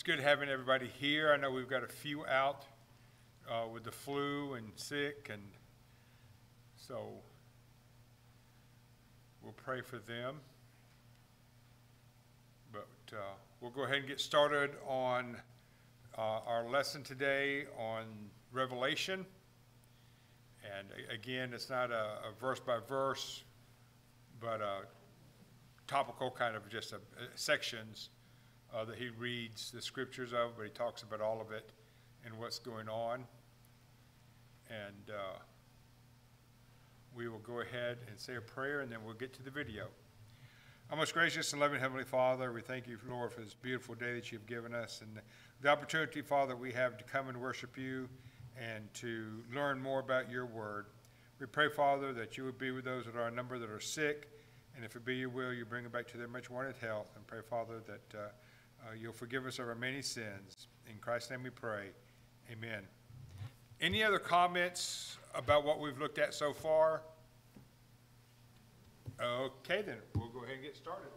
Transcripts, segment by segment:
good having everybody here. I know we've got a few out with the flu and sick, and so we'll pray for them. But we'll go ahead and get started on our lesson today on Revelation. And again, it's not a verse by verse, but a topical kind of just sections that he reads the scriptures of, but he talks about all of it and what's going on. And we will go ahead and say a prayer, and then we'll get to the video. Our most gracious and loving Heavenly Father, we thank you, Lord, for this beautiful day that you've given us, and the opportunity, Father, we have to come and worship you and to learn more about your word. We pray, Father, that you would be with those that are a number that are sick, and if it be your will, you bring them back to their much wanted health. And pray, Father, that you'll forgive us of our many sins. In Christ's name we pray. Amen. Any other comments about what we've looked at so far? Okay, then we'll go ahead and get started.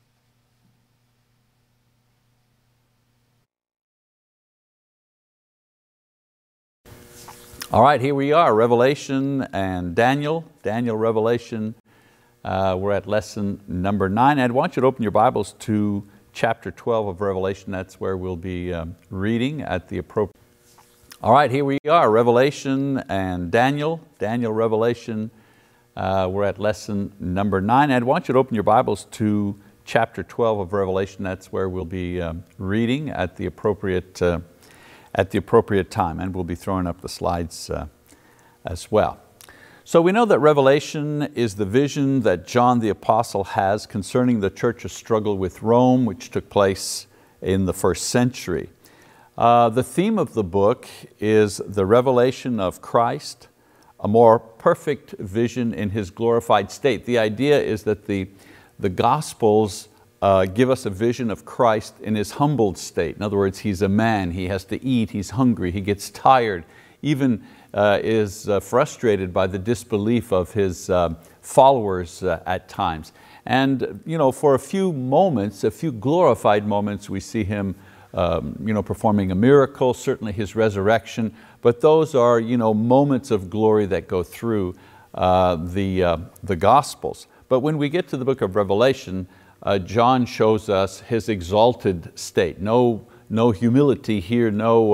All right, here we are, Revelation and Daniel, Revelation. We're at lesson number 9. I want you to open your Bibles to chapter 12 of Revelation. That's where we'll be reading at the appropriate. All right, here we are, Revelation and Daniel, Revelation. We're at lesson number 9. I want you to open your Bibles to chapter 12 of Revelation. That's where we'll be reading at the appropriate time, and we'll be throwing up the slides as well. So we know that Revelation is the vision that John the Apostle has concerning the church's struggle with Rome, which took place in the first century. The theme of the book is the revelation of Christ, a more perfect vision in His glorified state. The idea is that the Gospels give us a vision of Christ in His humbled state. In other words, He's a man, He has to eat, He's hungry, He gets tired, even is frustrated by the disbelief of His followers at times. And for a few moments, a few glorified moments, we see Him performing a miracle, certainly His resurrection, but those are moments of glory that go through the Gospels. But when we get to the book of Revelation, John shows us His exalted state. No humility here,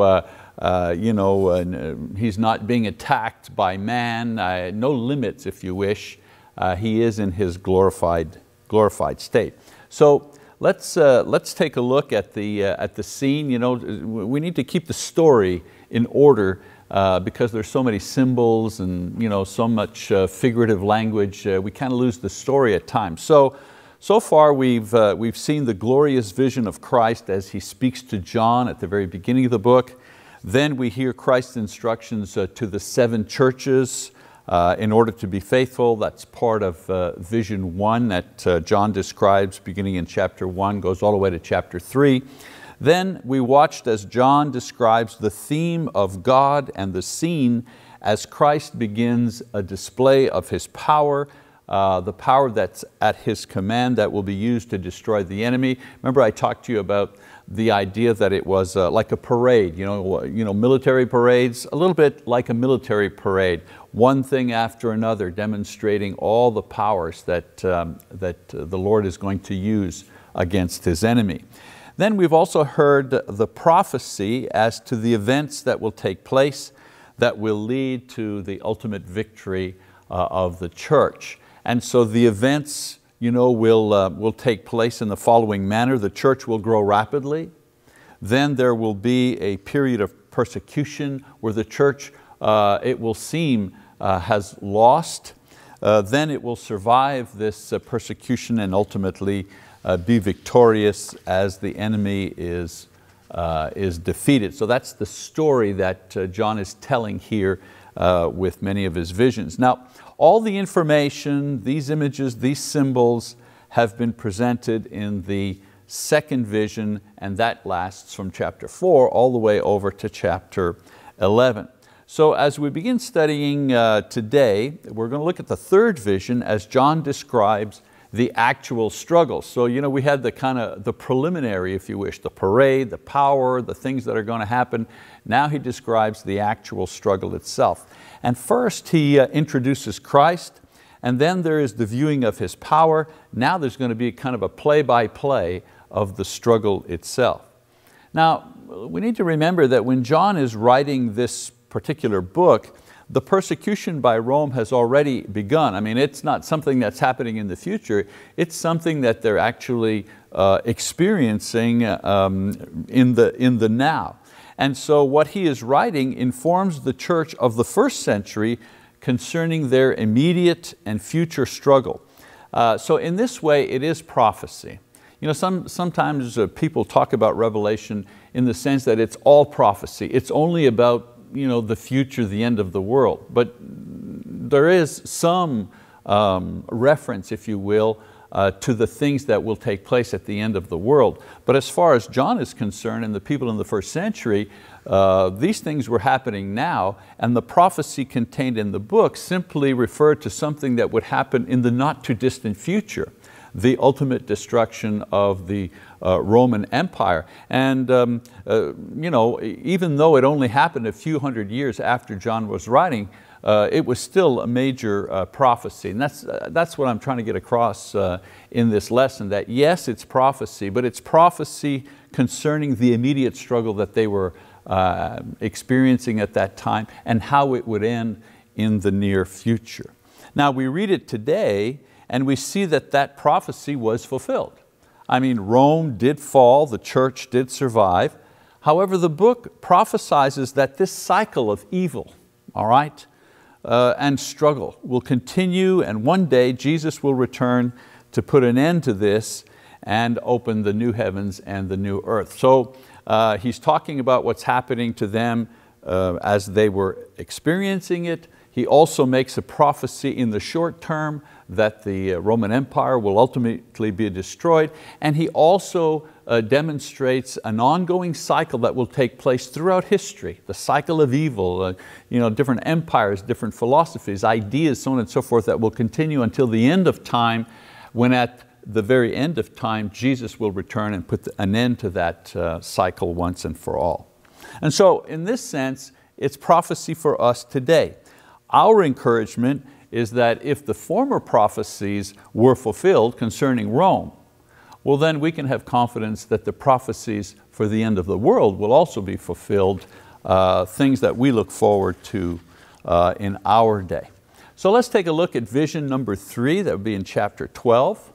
He's not being attacked by man, no limits if you wish. He is in His glorified state. So let's take a look at the scene. We need to keep the story in order because there's so many symbols and so much figurative language. We kind of lose the story at times. So far we've seen the glorious vision of Christ as He speaks to John at the very beginning of the book. Then we hear Christ's instructions to the 7 churches in order to be faithful. That's part of vision 1 that John describes beginning in chapter 1, goes all the way to chapter 3. Then we watched as John describes the theme of God and the scene as Christ begins a display of His power, the power that's at His command that will be used to destroy the enemy. Remember I talked to you about the idea that it was like a parade, military parades, a little bit like a military parade, one thing after another, demonstrating all the powers that the Lord is going to use against His enemy. Then we've also heard the prophecy as to the events that will take place that will lead to the ultimate victory of the church. And so the events will take place in the following manner. The church will grow rapidly. Then there will be a period of persecution where the church, it will seem, has lost. Then it will survive this persecution and ultimately be victorious as the enemy is defeated. So that's the story that John is telling here with many of his visions. Now, all the information, these images, these symbols have been presented in the second vision, and that lasts from chapter 4 all the way over to chapter 11. So as we begin studying today, we're going to look at the third vision as John describes the actual struggle. So we had the kind of the preliminary, if you wish, the parade, the power, the things that are going to happen. Now he describes the actual struggle itself. And first he introduces Christ, and then there is the viewing of His power. Now there's going to be kind of a play-by-play of the struggle itself. Now, we need to remember that when John is writing this particular book, the persecution by Rome has already begun. I mean, it's not something that's happening in the future, it's something that they're actually experiencing in the now. And so what he is writing informs the church of the first century concerning their immediate and future struggle. So in this way, it is prophecy. Sometimes people talk about Revelation in the sense that it's all prophecy. It's only about the future, the end of the world. But there is some reference, if you will, to the things that will take place at the end of the world. But as far as John is concerned and the people in the first century, these things were happening now, and the prophecy contained in the book simply referred to something that would happen in the not too distant future, the ultimate destruction of the Roman Empire. And even though it only happened a few hundred years after John was writing, it was still a major prophecy. And that's what I'm trying to get across in this lesson, that yes, it's prophecy, but it's prophecy concerning the immediate struggle that they were experiencing at that time and how it would end in the near future. Now we read it today and we see that that prophecy was fulfilled. I mean, Rome did fall, the church did survive. However, the book prophesizes that this cycle of evil, all right, and struggle will continue, and one day Jesus will return to put an end to this and open the new heavens and the new earth. So he's talking about what's happening to them as they were experiencing it. He also makes a prophecy in the short term that the Roman Empire will ultimately be destroyed, and he also demonstrates an ongoing cycle that will take place throughout history, the cycle of evil, different empires, different philosophies, ideas, so on and so forth, that will continue until the end of time, when at the very end of time, Jesus will return and put an end to that cycle once and for all. And so in this sense, it's prophecy for us today. Our encouragement is that if the former prophecies were fulfilled concerning Rome, well then we can have confidence that the prophecies for the end of the world will also be fulfilled, things that we look forward to in our day. So let's take a look at vision number 3, that would be in chapter 12.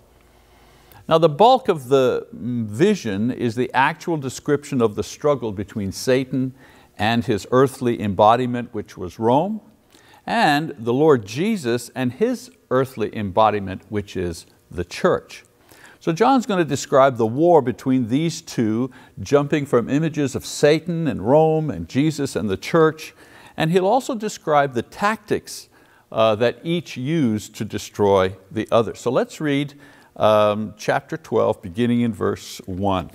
Now the bulk of the vision is the actual description of the struggle between Satan and his earthly embodiment, which was Rome, and the Lord Jesus and His earthly embodiment, which is the church. So John's going to describe the war between these two, jumping from images of Satan and Rome and Jesus and the church, and he'll also describe the tactics that each used to destroy the other. So let's read chapter 12, beginning in verse 1.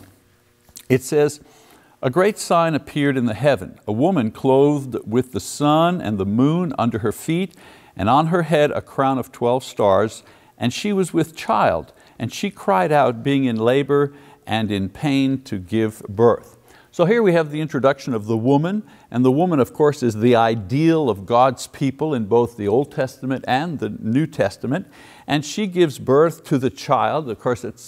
It says, "A great sign appeared in the heaven, a woman clothed with the sun and the moon under her feet, and on her head a crown of 12 stars, and she was with child, and she cried out, being in labor and in pain to give birth." So here we have the introduction of the woman, and the woman of course is the ideal of God's people in both the Old Testament and the New Testament, and she gives birth to the child. Of course it's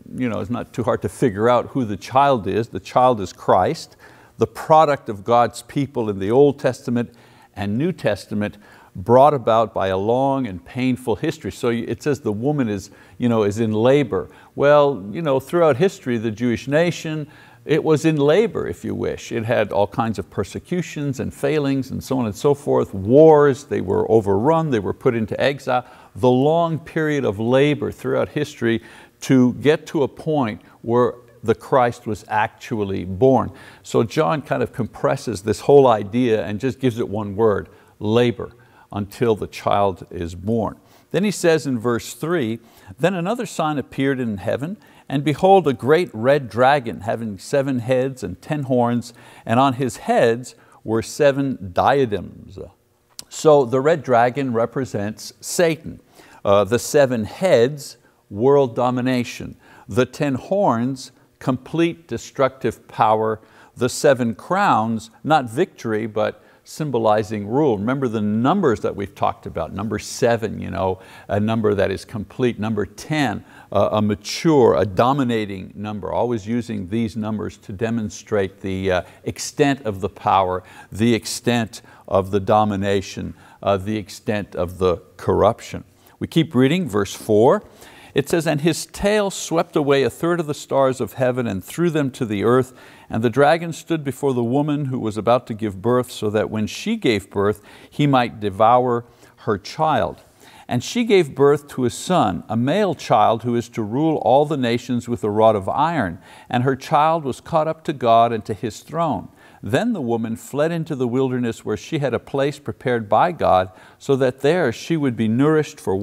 not too hard to figure out who the child is. The child is Christ, the product of God's people in the Old Testament and New Testament, brought about by a long and painful history. So it says the woman is in labor. Well, throughout history, the Jewish nation, it was in labor, if you wish. It had all kinds of persecutions and failings and so on and so forth, wars, they were overrun, they were put into exile. The long period of labor throughout history to get to a point where the Christ was actually born. So John kind of compresses this whole idea and just gives it one word: labor, until the child is born. Then he says in verse 3, "Then another sign appeared in heaven, and behold, a great red dragon, having 7 heads and 10 horns, and on his heads were 7 diadems." So the red dragon represents Satan. The 7 heads world domination. The 10 horns, complete destructive power. The 7 crowns, not victory, but symbolizing rule. Remember the numbers that we've talked about. Number 7, a number that is complete. Number 10, a mature, a dominating number. Always using these numbers to demonstrate the extent of the power, the extent of the domination, the extent of the corruption. We keep reading, verse 4. It says, and his tail swept away 1/3 of the stars of heaven and threw them to the earth. And the dragon stood before the woman who was about to give birth, so that when she gave birth, he might devour her child. And she gave birth to a son, a male child who is to rule all the nations with a rod of iron. And her child was caught up to God and to His throne. Then the woman fled into the wilderness where she had a place prepared by God, so that there she would be nourished for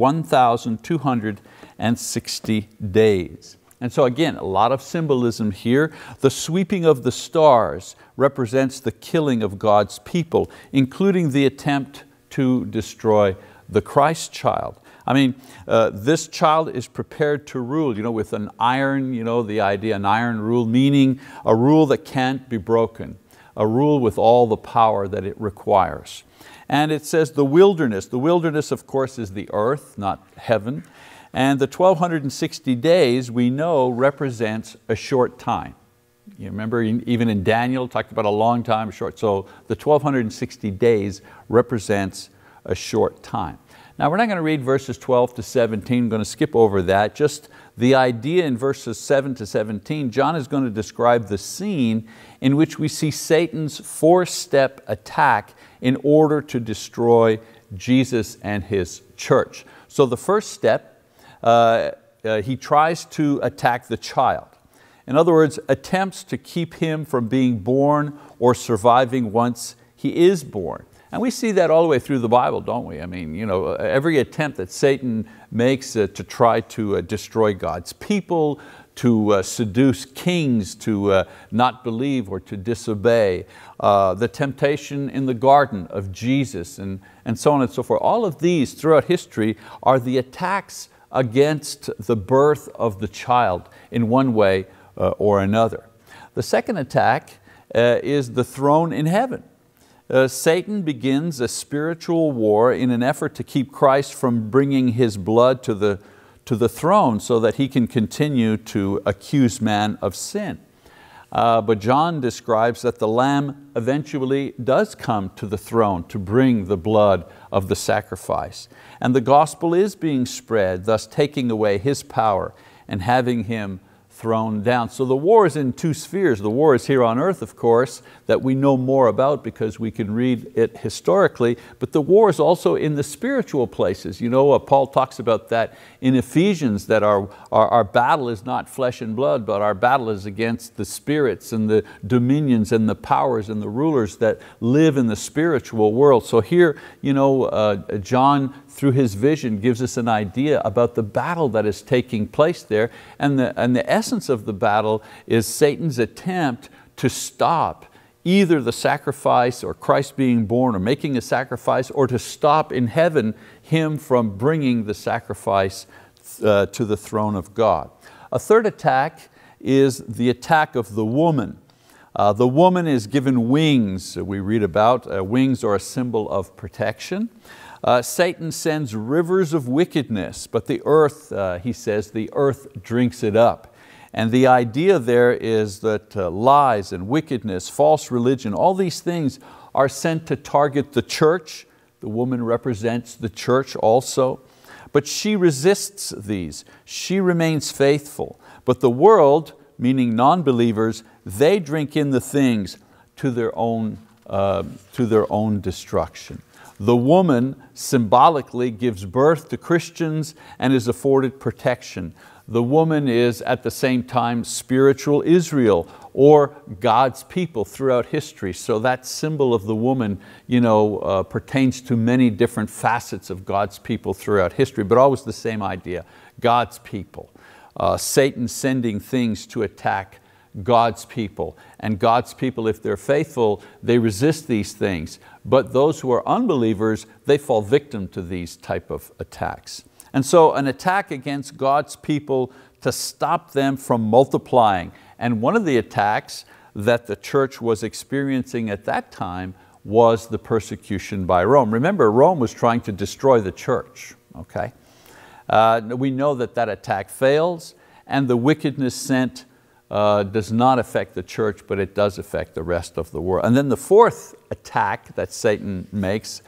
1,260 days. And so again, a lot of symbolism here. The sweeping of the stars represents the killing of God's people, including the attempt to destroy the Christ child. I mean, this child is prepared to rule, with an iron, the idea, an iron rule, meaning a rule that can't be broken, a rule with all the power that it requires. And it says the wilderness. The wilderness, of course, is the earth, not heaven. And the 1,260 days we know represents a short time. You remember even in Daniel, talked about a long time, short. So the 1,260 days represents a short time. Now we're not going to read verses 12 to 17, I'm going to skip over that. Just the idea in verses 7 to 17, John is going to describe the scene in which we see Satan's 4-step attack in order to destroy Jesus and His church. So the first step, he tries to attack the child. In other words, attempts to keep him from being born or surviving once he is born. And we see that all the way through the Bible, don't we? I mean, every attempt that Satan makes to try to destroy God's people, to seduce kings to not believe or to disobey, the temptation in the garden of Jesus, and so on and so forth. All of these throughout history are the attacks against the birth of the child in one way or another. The second attack is the throne in heaven. Satan begins a spiritual war in an effort to keep Christ from bringing his blood to the throne so that he can continue to accuse man of sin. But John describes that the Lamb eventually does come to the throne to bring the blood of the sacrifice. And the gospel is being spread, thus taking away his power and having him thrown down. So the war is in 2 spheres. The war is here on earth, of course, that we know more about because we can read it historically, but the war is also in the spiritual places. Paul talks about that in Ephesians, that our battle is not flesh and blood, but our battle is against the spirits and the dominions and the powers and the rulers that live in the spiritual world. So here, John, through his vision, gives us an idea about the battle that is taking place there. And the essence of the battle is Satan's attempt to stop either the sacrifice or Christ being born or making a sacrifice, or to stop in heaven him from bringing the sacrifice to the throne of God. A third attack is the attack of the woman. The woman is given wings, we read about. Wings are a symbol of protection. Satan sends rivers of wickedness, but the earth, he says, the earth drinks it up. And the idea there is that lies and wickedness, false religion, all these things are sent to target the church. The woman represents the church also. But she resists these. She remains faithful. But the world, meaning non-believers, they drink in the things to their own destruction. The woman symbolically gives birth to Christians and is afforded protection. The woman is at the same time spiritual Israel, or God's people throughout history. So that symbol of the woman pertains to many different facets of God's people throughout history, but always the same idea, God's people. Satan sending things to attack God's people. And God's people, if they're faithful, they resist these things. But those who are unbelievers, they fall victim to these type of attacks. And so an attack against God's people to stop them from multiplying. And one of the attacks that the church was experiencing at that time was the persecution by Rome. Remember, Rome was trying to destroy the church. Okay? We know that that attack fails, and the wickedness sent does not affect the church, but it does affect the rest of the world. And then the fourth attack that Satan makes,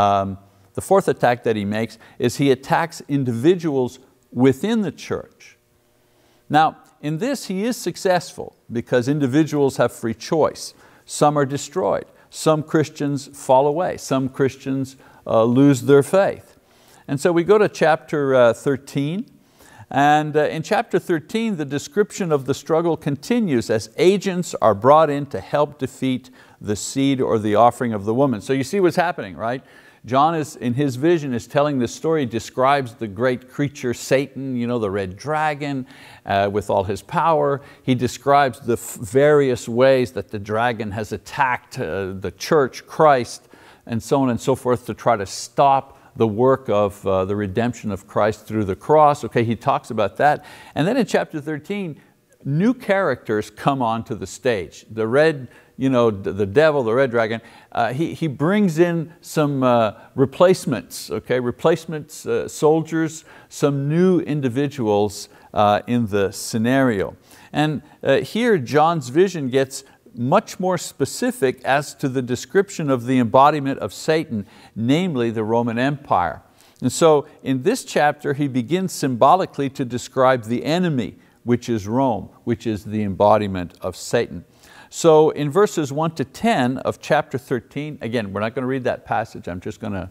is he attacks individuals within the church. Now, in this he is successful because individuals have free choice. Some are destroyed. Some Christians fall away. Some Christians lose their faith. And so we go to chapter 13. And in chapter 13, the description of the struggle continues as agents are brought in to help defeat the seed or the offering of the woman. So you see what's happening, right? John is, in his vision, is telling this story, describes the great creature Satan, the red dragon with all his power. He describes the various ways that the dragon has attacked the church, Christ, and so on and so forth to try to stop the work of the redemption of Christ through the cross. Okay, he talks about that. And then in chapter 13, new characters come onto the stage. The red, the devil, the red dragon, he brings in some replacements, okay, soldiers, some new individuals in the scenario. And here John's vision gets much more specific as to the description of the embodiment of Satan, namely the Roman Empire. And so in this chapter, he begins symbolically to describe the enemy, which is Rome, which is the embodiment of Satan. So in verses 1 to 10 of chapter 13, again, we're not going to read that passage, I'm just going to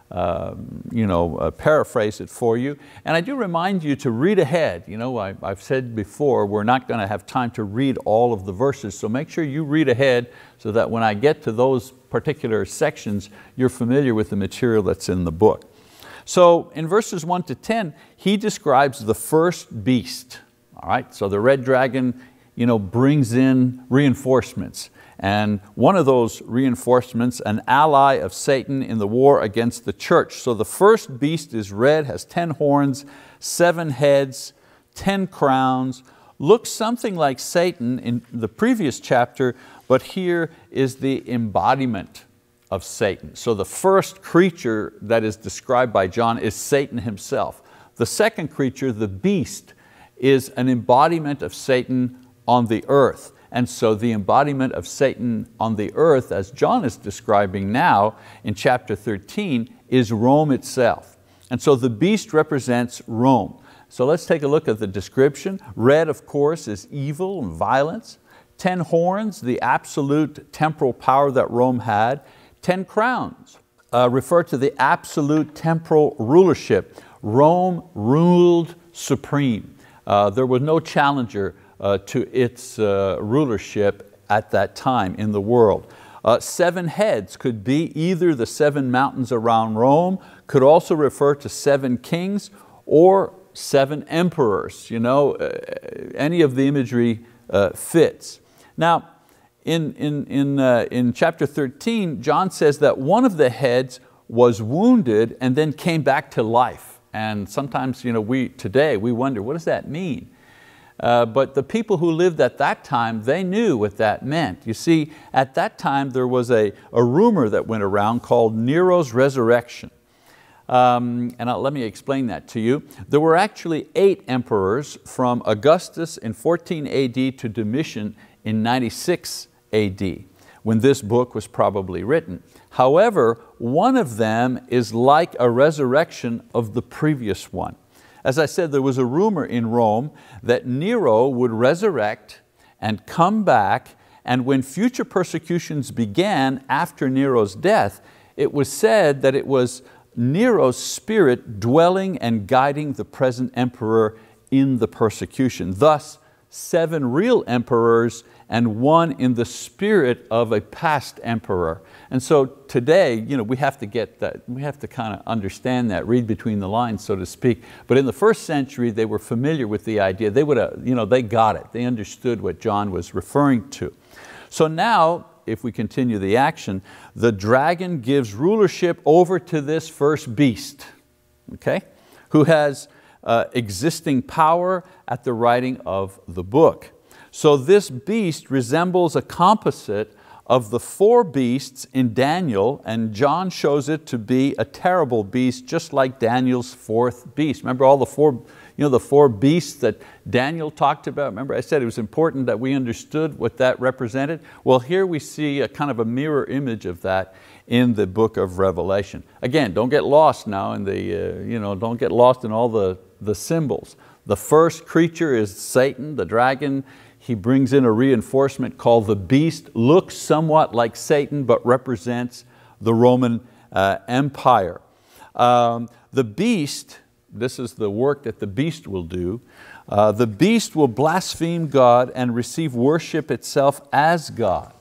paraphrase it for you. And I do remind you to read ahead. I've said before, we're not going to have time to read all of the verses, so make sure you read ahead so that when I get to those particular sections, you're familiar with the material that's in the book. So in verses 1 to 10, he describes the first beast. All right, so the red dragon brings in reinforcements. And one of those reinforcements, an ally of Satan in the war against the church. So the first beast is red, has 10 horns, 7 heads, 10 crowns, looks something like Satan in the previous chapter, but here is the embodiment of Satan. So the first creature that is described by John is Satan himself. The second creature, the beast, is an embodiment of Satan on the earth. And so the embodiment of Satan on the earth, as John is describing now in chapter 13, is Rome itself. And so the beast represents Rome. So let's take a look at the description. Red, of course, is evil and violence. 10 horns, the absolute temporal power that Rome had. 10 crowns refer to the absolute temporal rulership. Rome ruled supreme. There was no challenger to its rulership at that time in the world. 7 heads could be either the 7 mountains around Rome, could also refer to 7 kings or 7 emperors. Any of the imagery fits. Now, in chapter 13, John says that one of the heads was wounded and then came back to life. And sometimes today we wonder, what does that mean? But the people who lived at that time, they knew what that meant. You see, at that time there was a rumor that went around called Nero's resurrection. Let me explain that to you. There were actually 8 emperors from Augustus in 14 AD to Domitian in 96 AD, when this book was probably written. However, one of them is like a resurrection of the previous one. As I said, there was a rumor in Rome that Nero would resurrect and come back, and when future persecutions began after Nero's death, it was said that it was Nero's spirit dwelling and guiding the present emperor in the persecution. Thus, 7 real emperors and 1 in the spirit of a past emperor. And so today, we have to get that, we have to kind of understand that, read between the lines, so to speak. But in the first century, they were familiar with the idea. They they got it. They understood what John was referring to. So now, if we continue the action, the dragon gives rulership over to this first beast, okay, who has existing power at the writing of the book. So this beast resembles a composite of the 4 beasts in Daniel, and John shows it to be a terrible beast, just like Daniel's 4th beast. Remember all the 4 beasts that Daniel talked about? Remember I said it was important that we understood what that represented? Well, here we see a kind of a mirror image of that in the book of Revelation. Again, don't get lost now in the, don't get lost in all the symbols. The first creature is Satan, the dragon. He brings in a reinforcement called the beast, looks somewhat like Satan, but represents the Roman Empire. The beast, this is the work that the beast will do. The beast will blaspheme God and receive worship itself as God.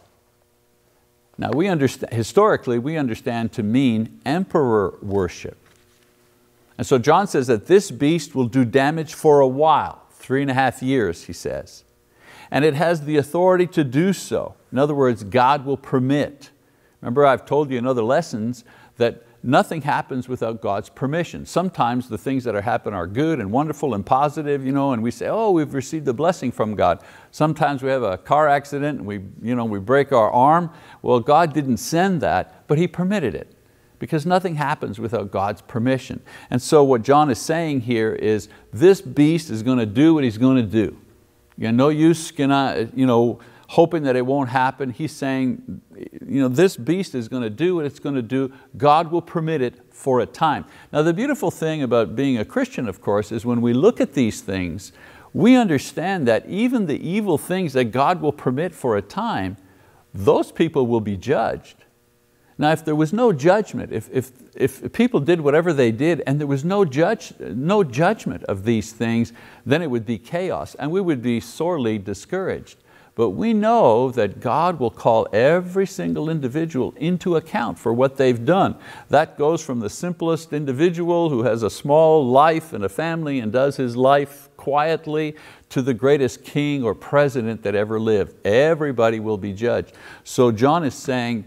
Now we understand, historically we understand to mean emperor worship. And so John says that this beast will do damage for a while, 3.5 years, he says. And it has the authority to do so. In other words, God will permit. Remember, I've told you in other lessons that nothing happens without God's permission. Sometimes the things that happen are good and wonderful and positive, and we say, oh, we've received a blessing from God. Sometimes we have a car accident and we break our arm. Well, God didn't send that, but He permitted it, because nothing happens without God's permission. And so what John is saying here is this beast is going to do what he's going to do. No use hoping that it won't happen. He's saying, this beast is going to do what it's going to do. God will permit it for a time. Now the beautiful thing about being a Christian, of course, is when we look at these things, we understand that even the evil things that God will permit for a time, those people will be judged. Now if there was no judgment, if people did whatever they did and there was no judgment of these things, then it would be chaos and we would be sorely discouraged. But we know that God will call every single individual into account for what they've done. That goes from the simplest individual who has a small life and a family and does his life quietly to the greatest king or president that ever lived. Everybody will be judged. So John is saying,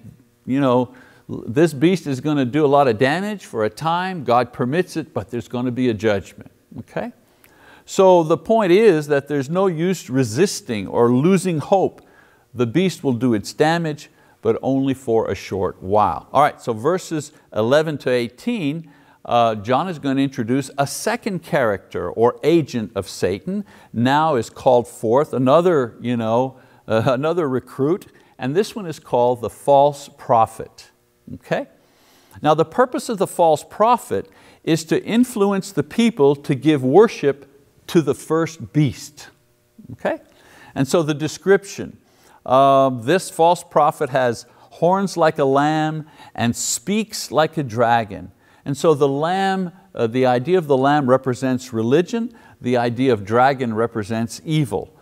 this beast is going to do a lot of damage for a time. God permits it, but there's going to be a judgment. Okay? So the point is that there's no use resisting or losing hope. The beast will do its damage, but only for a short while. All right, so verses 11 to 18, John is going to introduce a second character or agent of Satan. Now is called forth another, another recruit, and this one is called the false prophet. Okay? Now the purpose of the false prophet is to influence the people to give worship to the first beast. Okay? And so the description, this false prophet has horns like a lamb and speaks like a dragon. And so the lamb, the idea of the lamb represents religion, the idea of dragon represents evil.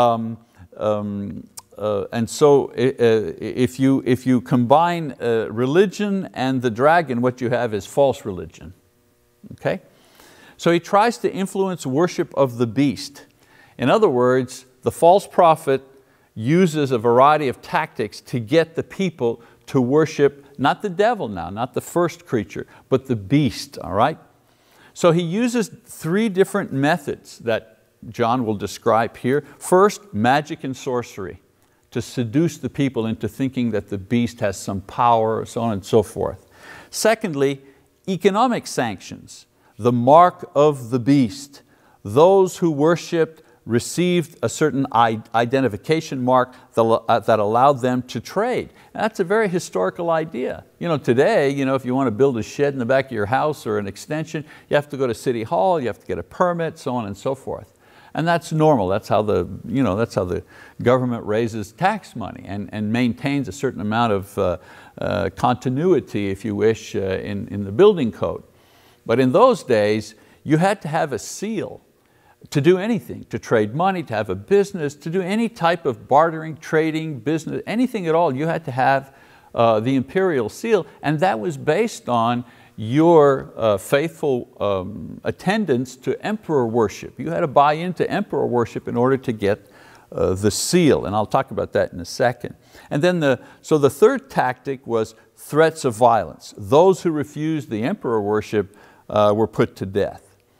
And so if you combine religion and the dragon, what you have is false religion. Okay? So he tries to influence worship of the beast. In other words, the false prophet uses a variety of tactics to get the people to worship not the devil now, not the first creature, but the beast, all right? So he uses 3 different methods that John will describe here. First, magic and sorcery, to seduce the people into thinking that the beast has some power, so on and so forth. Secondly, economic sanctions, the mark of the beast. Those who worshipped received a certain identification mark that allowed them to trade. And that's a very historical idea. Today, if you want to build a shed in the back of your house or an extension, you have to go to City Hall, you have to get a permit, so on and so forth. And that's normal. That's how the government raises tax money and maintains a certain amount of continuity, if you wish, in the building code. But in those days, you had to have a seal to do anything, to trade money, to have a business, to do any type of bartering, trading, business, anything at all. You had to have the imperial seal, and that was based on your faithful attendance to emperor worship. You had to buy into emperor worship in order to get the seal, and I'll talk about that in a second. And then so the third tactic was threats of violence. Those who refused the emperor worship were put to death.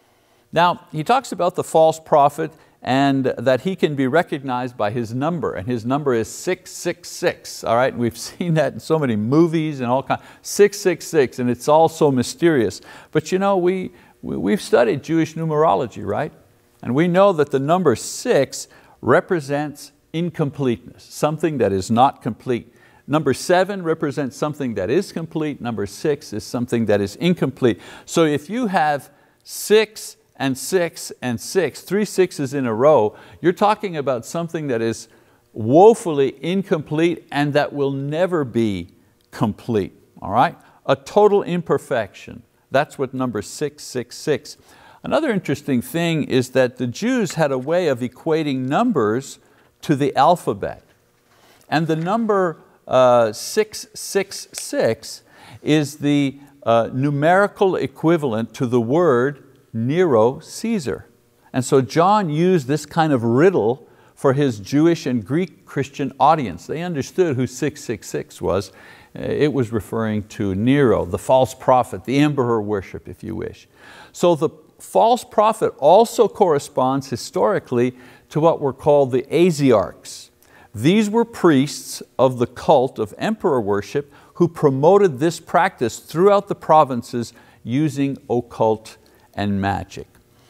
Now, he talks about the false prophet and that he can be recognized by his number, and his number is 666, all right? We've seen that in so many movies and all kinds, 666, and it's all so mysterious. But you know, we've studied Jewish numerology, right? And we know that the number 6 represents incompleteness, something that is not complete. Number 7 represents something that is complete. Number 6 is something that is incomplete. So if you have 6 and 6 and 6, 3 6s in a row, you're talking about something that is woefully incomplete and that will never be complete, all right? A total imperfection. That's what number 666. Another interesting thing is that the Jews had a way of equating numbers to the alphabet. And the number 666 is the numerical equivalent to the word Nero Caesar. And so John used this kind of riddle for his Jewish and Greek Christian audience. They understood who 666 was. It was referring to Nero, the false prophet, the emperor worship, if you wish. So the false prophet also corresponds historically to what were called the Asiarchs. These were priests of the cult of emperor worship who promoted this practice throughout the provinces using occult and magic.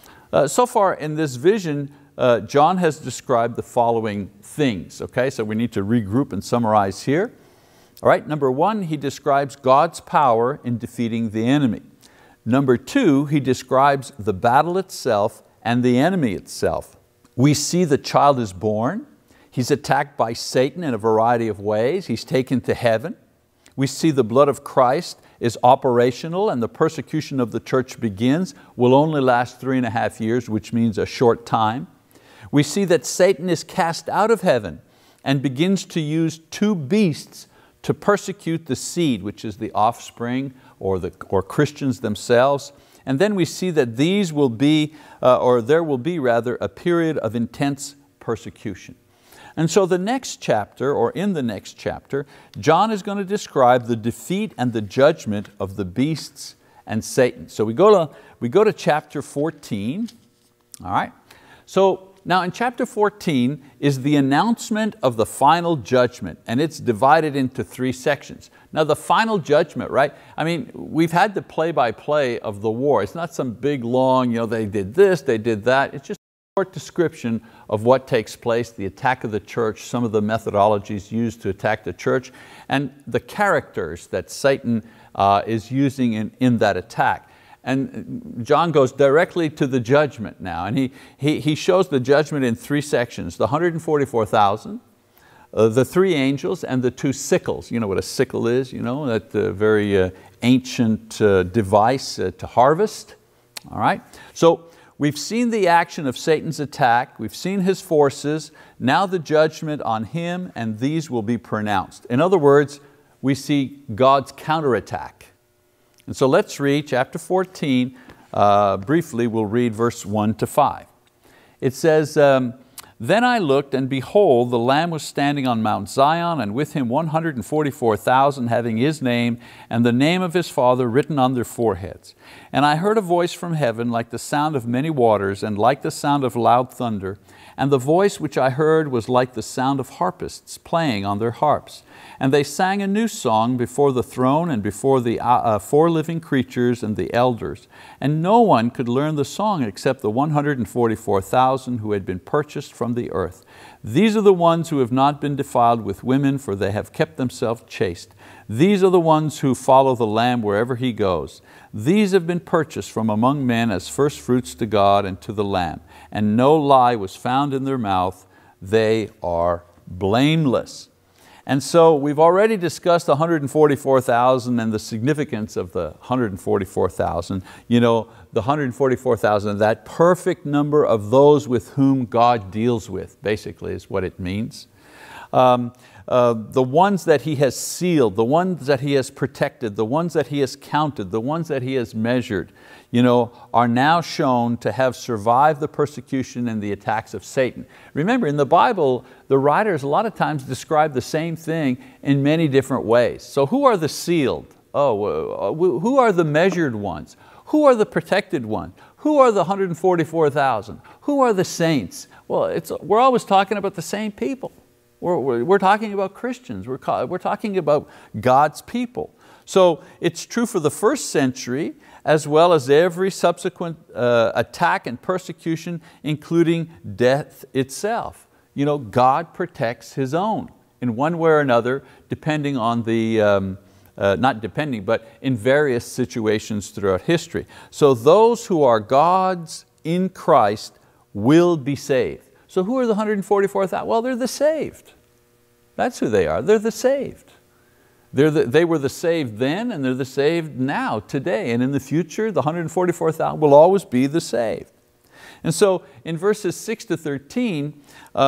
So far in this vision, John has described the following things. Okay, so we need to regroup and summarize here. All right, number 1, he describes God's power in defeating the enemy. Number 2, he describes the battle itself and the enemy itself. We see the child is born. He's attacked by Satan in a variety of ways. He's taken to heaven. We see the blood of Christ is operational and the persecution of the church begins, will only last 3.5 years, which means a short time. We see that Satan is cast out of heaven and begins to use 2 beasts to persecute the seed, which is the offspring or Christians themselves. And then we see that these will be, or there will be rather, a period of intense persecution. And so the next chapter, or in the next chapter, John is going to describe the defeat and the judgment of the beasts and Satan. So we go to chapter 14, all right? So now in chapter 14 is the announcement of the final judgment, and it's divided into 3 sections. Now the final judgment, right? I mean, we've had the play-by-play of the war. It's not some big long, they did this, they did that. It's just a short description of what takes place, the attack of the church, some of the methodologies used to attack the church, and the characters that Satan is using in that attack. And John goes directly to the judgment now, and he shows the judgment in 3 sections, the 144,000, the 3 angels, and the 2 sickles. You know what a sickle is, that very ancient device to harvest. All right, so we've seen the action of Satan's attack, we've seen his forces, now the judgment on him, and these will be pronounced. In other words, we see God's counterattack. And so let's read chapter 14, briefly we'll read verse 1 to 5. It says, Then I looked, and behold, the Lamb was standing on Mount Zion, and with him 144,000, having his name and the name of his Father written on their foreheads. And I heard a voice from heaven like the sound of many waters, and like the sound of loud thunder. And the voice which I heard was like the sound of harpists playing on their harps. And they sang a new song before the throne and before the 4 living creatures and the elders. And no one could learn the song except the 144,000 who had been purchased from the earth. These are the ones who have not been defiled with women, for they have kept themselves chaste. These are the ones who follow the Lamb wherever He goes. These have been purchased from among men as first fruits to God and to the Lamb. And no lie was found in their mouth. They are blameless. And so we've already discussed the 144,000 and the significance of the 144,000. The 144,000, that perfect number of those with whom God deals with, basically is what it means. The ones that He has sealed, the ones that He has protected, the ones that He has counted, the ones that He has measured, are now shown to have survived the persecution and the attacks of Satan. Remember, in the Bible, the writers a lot of times describe the same thing in many different ways. So who are the sealed? Who are the measured ones? Who are the protected ones? Who are the 144,000? Who are the saints? Well, we're always talking about the same people. We're talking about Christians. We're talking about God's people. So it's true for the first century as well as every subsequent attack and persecution, including death itself. You know, God protects His own in one way or another, depending on the, not depending, but in various situations throughout history. So those who are God's in Christ will be saved. So who are the 144,000? Well, they're the saved. That's who they are. They're the saved. They were the saved then, and they're the saved now, today. And in the future, the 144,000 will always be the saved. And so in verses 6 to 13,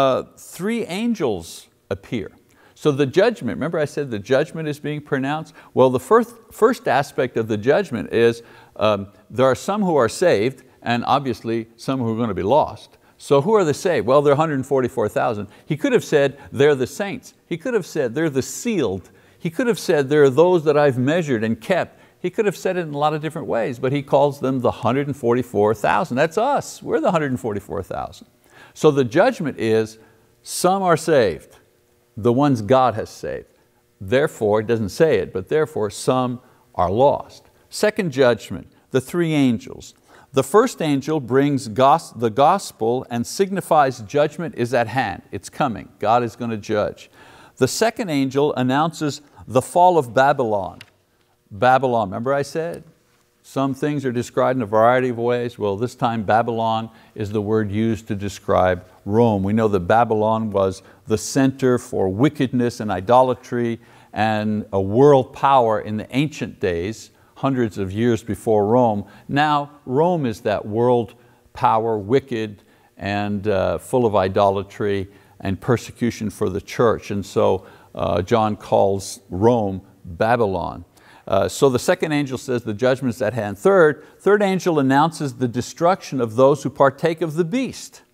3 angels appear. So the judgment, remember I said the judgment is being pronounced? Well, the first aspect of the judgment is there are some who are saved, and obviously some who are going to be lost. So who are the saved? Well, they're 144,000. He could have said they're the saints. He could have said they're the sealed. He could have said there are those that I've measured and kept. He could have said it in a lot of different ways, but he calls them the 144,000. That's us, we're the 144,000. So the judgment is, some are saved, the ones God has saved. Therefore, it doesn't say it, but therefore some are lost. Second judgment, the 3 angels. The first angel brings the gospel and signifies judgment is at hand. It's coming. God is going to judge. The second angel announces the fall of Babylon. Babylon, remember I said? Some things are described in a variety of ways. Well, this time Babylon is the word used to describe Rome. We know that Babylon was the center for wickedness and idolatry and a world power in the ancient days, hundreds of years before Rome. Now Rome is that world power, wicked and full of idolatry and persecution for the church. And so John calls Rome Babylon. So the second angel says the judgment is at hand. Third angel announces the destruction of those who partake of the beast.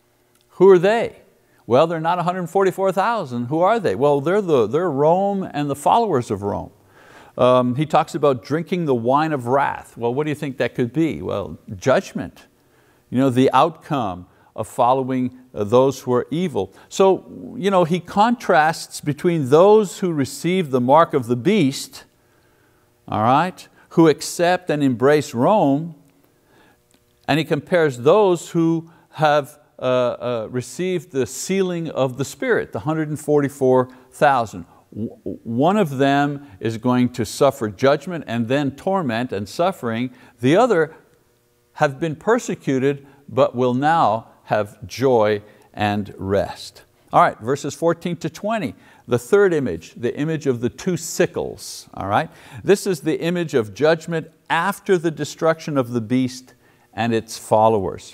Who are they? Well, they're not 144,000. Who are they? Well, they're Rome and the followers of Rome. He talks about drinking the wine of wrath. Well, what do you think that could be? Well, judgment. You know, the outcome of following those who are evil. So, you know, he contrasts between those who receive the mark of the beast, all right, who accept and embrace Rome, and he compares those who have received the sealing of the Spirit, the 144,000. One of them is going to suffer judgment and then torment and suffering. The other have been persecuted but will now have joy and rest. All right, verses 14 to 20. The third image, the image of the 2 sickles. All right? This is the image of judgment after the destruction of the beast and its followers.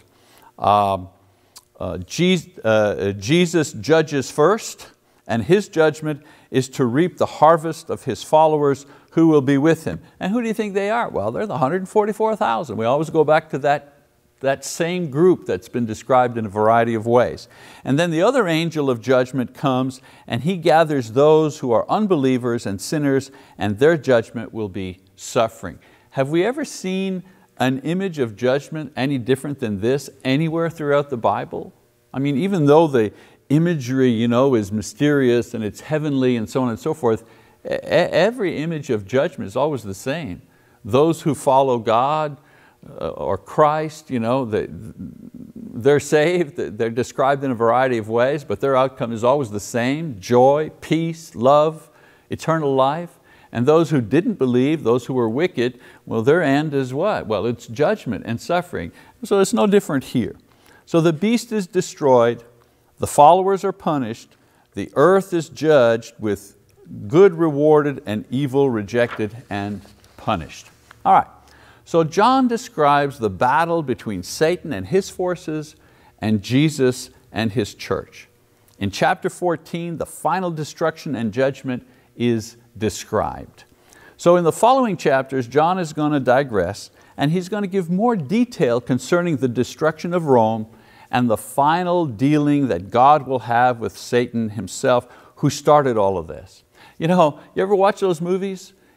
Jesus judges first, and His judgment is to reap the harvest of His followers who will be with Him. And who do you think they are? Well, they're the 144,000. We always go back to that same group that's been described in a variety of ways. And then the other angel of judgment comes and he gathers those who are unbelievers and sinners, and their judgment will be suffering. Have we ever seen an image of judgment any different than this anywhere throughout the Bible? I mean, even though the imagery, you know, is mysterious and it's heavenly and so on and so forth, every image of judgment is always the same. Those who follow God or Christ, you know, they're saved, they're described in a variety of ways, but their outcome is always the same: joy, peace, love, eternal life. And those who didn't believe, those who were wicked, well, their end is what? Well, it's judgment and suffering. So it's no different here. So the beast is destroyed, the followers are punished, the earth is judged with good rewarded and evil rejected and punished. All right. So John describes the battle between Satan and his forces and Jesus and His church. In chapter 14, the final destruction and judgment is described. So in the following chapters, John is going to digress, and he's going to give more detail concerning the destruction of Rome and the final dealing that God will have with Satan himself, who started all of this. You know, you ever watch those movies?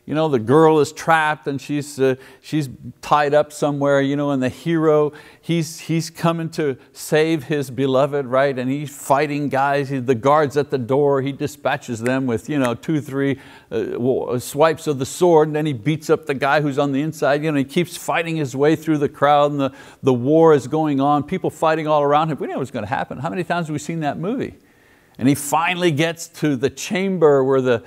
the girl is trapped and she's tied up somewhere, and the hero, he's coming to save his beloved, right? And he's fighting guys, the guards at the door, he dispatches them with 2, 3 swipes of the sword, and then he beats up the guy who's on the inside. He keeps fighting his way through the crowd, and the war is going on, people fighting all around him. We know what's going to happen. How many times have we seen that movie? And he finally gets to the chamber where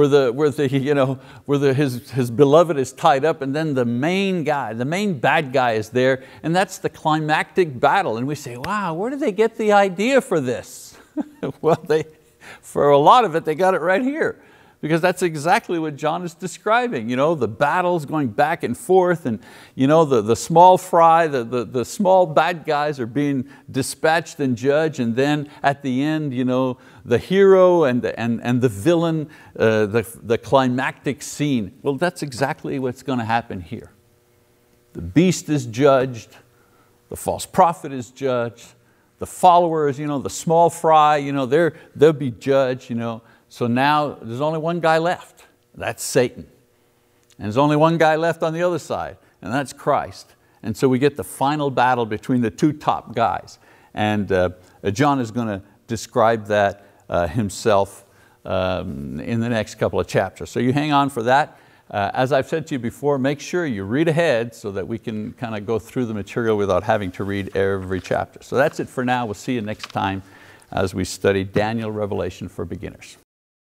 his beloved is tied up, and then the main bad guy is there, and that's the climactic battle. And we say, wow, where did they get the idea for this? Well, for a lot of it, they got it right here, because that's exactly what John is describing. The battles going back and forth, and the small fry, the small bad guys are being dispatched and judged, and then at the end, the hero and the villain, the climactic scene. Well, that's exactly what's going to happen here. The beast is judged, the false prophet is judged, the followers, the small fry, they'll be judged. So now there's only one guy left, that's Satan. And there's only one guy left on the other side, and that's Christ. And so we get the final battle between the two top guys. And John is going to describe that himself in the next couple of chapters. So you hang on for that. As I've said to you before, make sure you read ahead so that we can kind of go through the material without having to read every chapter. So that's it for now. We'll see you next time as we study Daniel Revelation for beginners.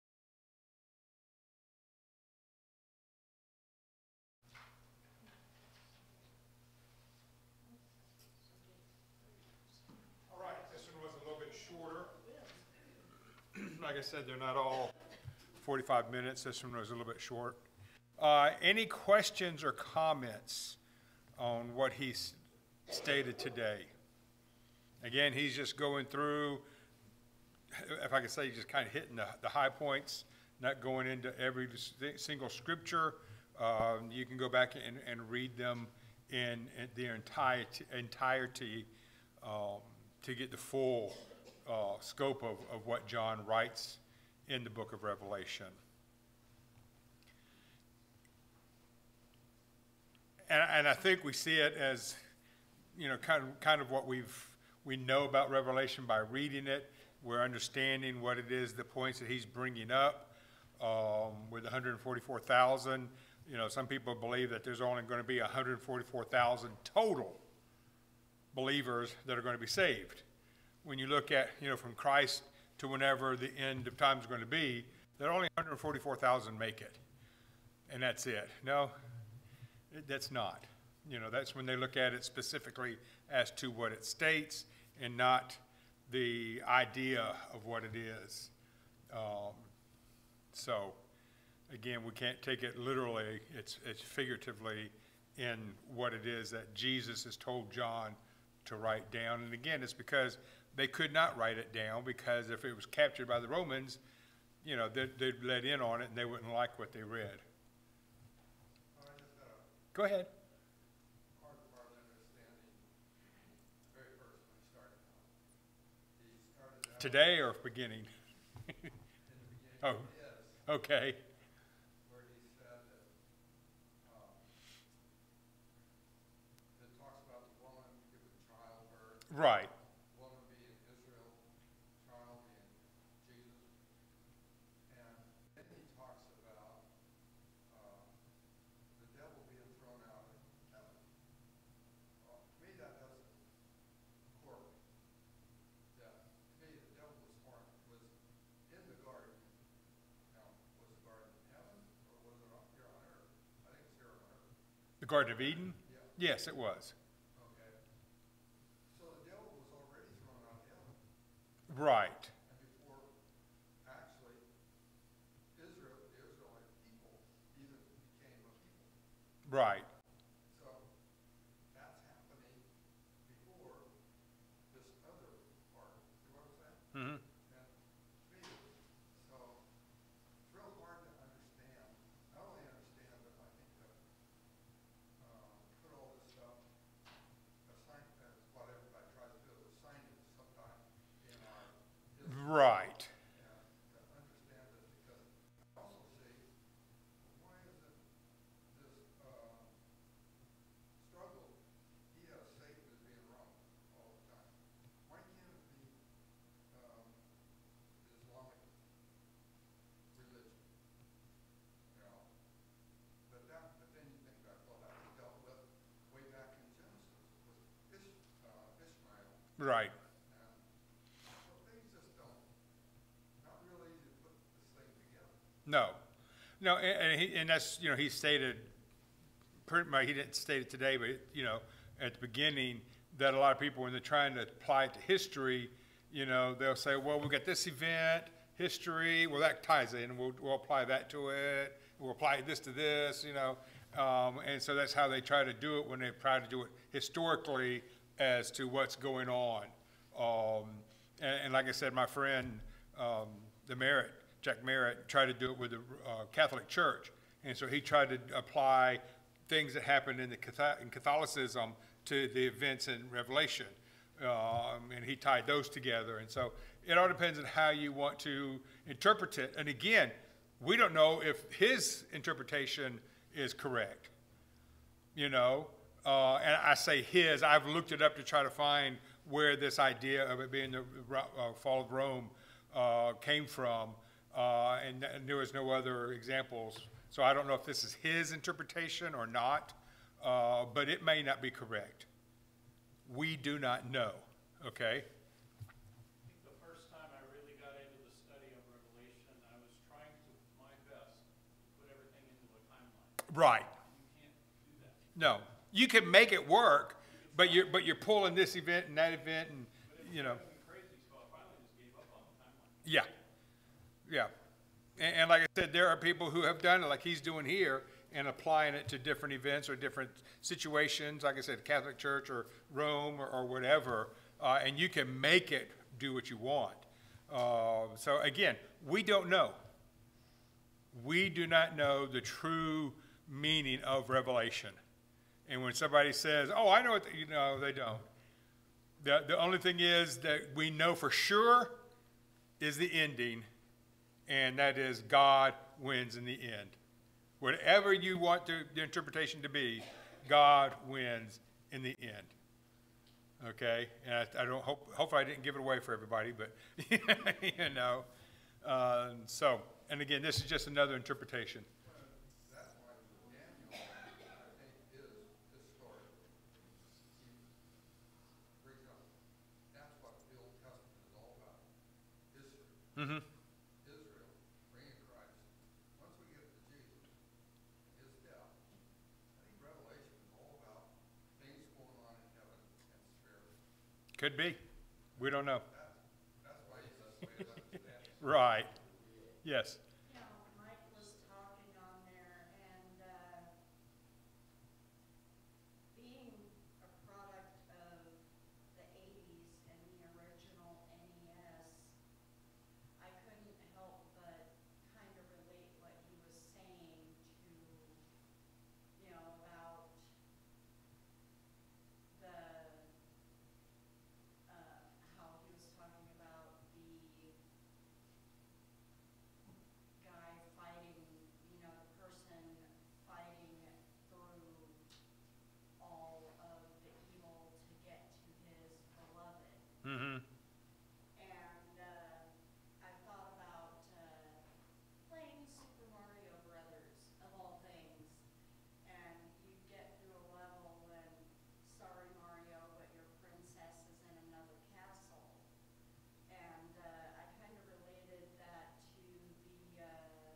Like I said, they're not all 45 minutes. This one was a little bit short. Any questions or comments on what he stated today? Again, he's just going through, if I could say, just kind of hitting the high points, not going into every single scripture. You can go back and read them in their entirety to get the full scope of what John writes in the book of Revelation. And I think we see it as, kind of what we know about Revelation by reading it. We're understanding what it is, the points that he's bringing up with 144,000. Some people believe that there's only going to be 144,000 total believers that are going to be saved. When you look at, from Christ to whenever the end of time is going to be, that only 144,000 make it. And that's it. No, that's not. That's when they look at it specifically as to what it states and not the idea of what it is. So, again, we can't take it literally. It's figuratively in what it is that Jesus has told John to write down. And again, it's because they could not write it down, because if it was captured by the Romans, they'd let in on it and they wouldn't like what they read. Go ahead. Today or beginning? Oh, okay. Where he said that it talks about the woman giving childbirth. Right. Woman being Israel, child being Jesus. And then he talks about the devil being thrown out of heaven. Well, to me that doesn't correlate. That, to me, the devil was in the garden. Now, was the garden in heaven, or was it here on earth? I think it's here on earth. The Garden of Eden? Yeah. Yes, it was. Okay. So the devil was already thrown out of heaven. Right. And before, actually, Israel, the Israelite people, even became a people. Right. So that's happening before this other part. You know what I'm saying? Mm-hmm. And to me, so it's real hard to understand. Not only understand, but I think to put all this stuff, what everybody tries to do, assign it sometime in our history. Right. And to understand it, because I also see, why is it Right. So things just not real easy to put this thing together. No. No, and that's, he stated, pretty much, he didn't state it today, but, at the beginning, that a lot of people, when they're trying to apply it to history, they'll say, well, we've got this event, history, well, that ties in, we'll apply that to it, we'll apply this to this, and so that's how they try to do it when they try to do it historically as to what's going on. And like I said, my friend, Jack Merritt, tried to do it with the Catholic Church, and so he tried to apply things that happened in Catholicism to the events in Revelation, and he tied those together. And so it all depends on how you want to interpret it. And again, we don't know if his interpretation is correct, and I say his, I've looked it up to try to find where this idea of it being the fall of Rome came from, and there was no other examples. So I don't know if this is his interpretation or not, but it may not be correct. We do not know, okay? I think the first time I really got into the study of Revelation, I was trying to, my best, to put everything into a timeline. Right. You can't do that. No, you can make it work, but you're pulling this event and that event, and But it was crazy, so I finally just gave up on the timeline. yeah, yeah. And like I said, there are people who have done it like he's doing here and applying it to different events or different situations, like I said, Catholic Church or Rome or whatever, and you can make it do what you want. So again, we don't know. We do not know the true meaning of Revelation. And when somebody says, oh, I know what, they don't. The only thing is that we know for sure is the ending, and that is God wins in the end. Whatever you want the interpretation to be, God wins in the end. Okay? And I don't hopefully I didn't give it away for everybody, but so, and again, this is just another interpretation. That's why Daniel, I think, is historic. For example, that's what the Old Testament is all about, history. Mm-hmm. Israel, bringing Christ. Once we get to Jesus, his death, I think Revelation is all about things going on in heaven and spirit. Could be. We don't know. That's why he's the way to understand it. Right. Yes. Mike was talking on there, and being a product of the 80s and the original NES, I couldn't help but kind of relate what he was saying to, about the, how he was talking about the guy fighting, the person fighting through all of the evil to get to his beloved. Mm-hmm. And I thought about playing Super Mario Brothers, of all things. And you get through a level when, sorry Mario, but your princess is in another castle. And I kind of related that to the,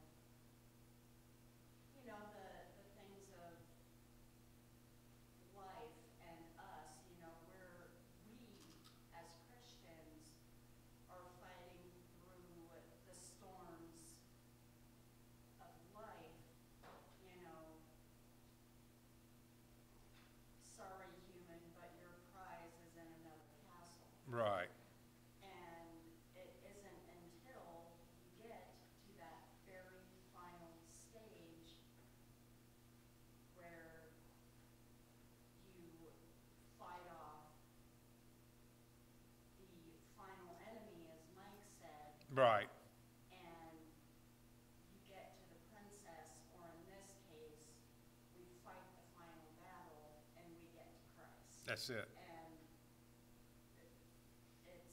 the things of life and us. We as Christians are fighting through the storms of life. Sorry human, but your prize is in another castle. Right. And it isn't until you get to that very final stage where you fight off the final enemy, as Mike said, Right. and you get to the princess, or in this case, we fight the final battle and we get to Christ. That's it. And it's,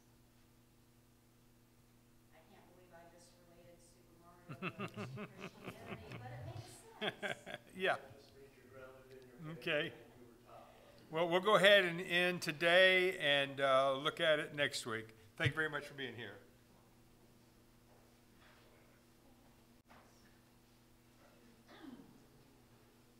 I can't believe I just related Super Mario Brothers to Christianity, but it makes sense. Yeah. Okay. Well, we'll go ahead and end today and look at it next week. Thank you very much for being here.